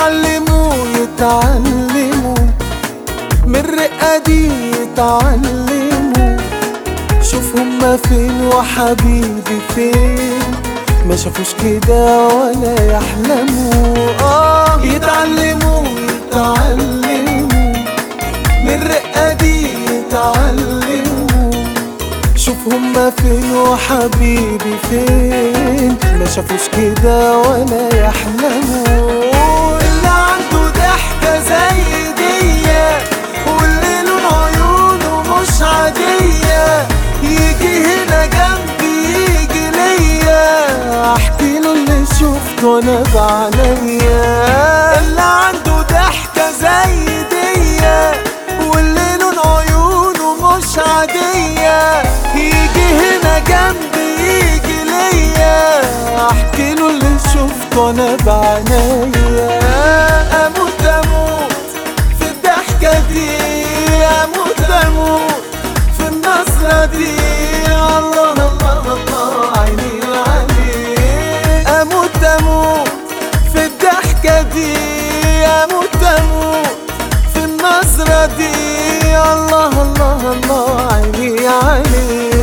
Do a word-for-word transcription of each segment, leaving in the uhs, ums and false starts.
يتعلموا يتعلموا من الرقة دي يتعلموا. شوف هما فين وحبيبي فين، ما شافوش كده ولا يحلموا. آه يتعلموا يتعلموا من الرقة دي يتعلموا. شوف هما فين وحبيبي فين، ما شافوش كده ولا يحلموا. اللي عنده ضحكة زي دية واللي لون عيونه مش عادية، يجي هنا جنبي يجي ليا، احكي له اللي شفته انا بعينيا. اللي عنده ضحكة زي دية واللي لون عيونه مش عادية، يجي هنا جنبي يجي ليا، احكي له اللي شفته انا بعينيا. اموت اموت في الضحكة دي، اموت اموت في النظرة دي، الله الله الله عيني عليك. اموت اموت في الضحكة دي، اموت اموت في النظرة دي، الله الله الله عيني عليك.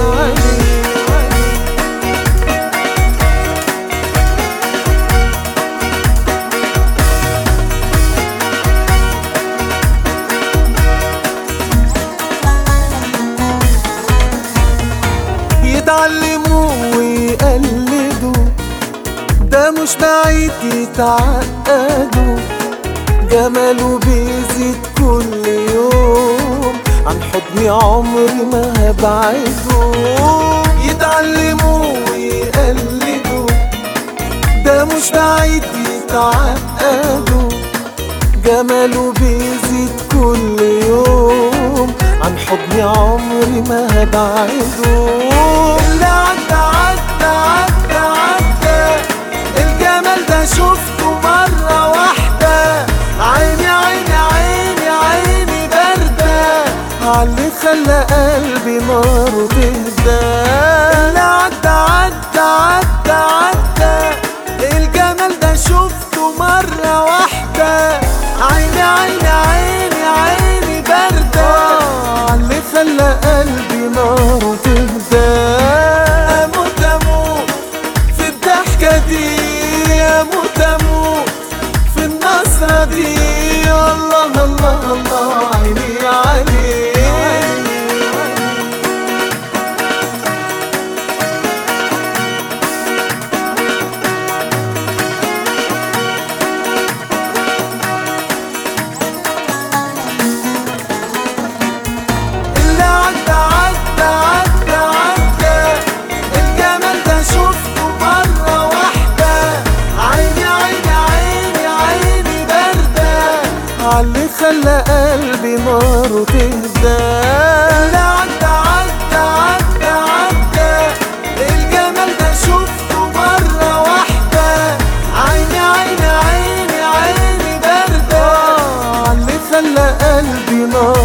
يتعلموا ويقلدوا، ده مش بعيد يتعقدوا، جماله بيزيد كل يوم، عن حضني عمري ما هبعده. يتعلموا ويقلدوا، ده مش بعيد يتعقدوا، جماله بيزيد كل يوم، عن حضني عمري ما هبعده. اللي عدى عدى عدى عدى، الجمال ده شفته مرة واحدة، عيني عيني عيني عيني باردة عاللي خلى قلبي ناره تهدى. اللي عدى عدى عدى عدى، الجمال ده شفته مرة واحدة، عيني عيني عيني عيني باردة عاللي خلى قلبي ناره تهدى. اموت اموت في الضحكة دي، اموت اموت في النظرة دي، الله الله الله عيني عليك. اللي عدى عدى عدى عدى، الجمال ده شفته مرة واحدة، عيني عيني عيني عيني باردة عاللي خلى قلبي ناره تهدى. اللي عدى عدى عدى عدى، الجمال ده شفته مرة واحدة، عيني عيني عيني عيني باردة عاللي خلى قلبي ناره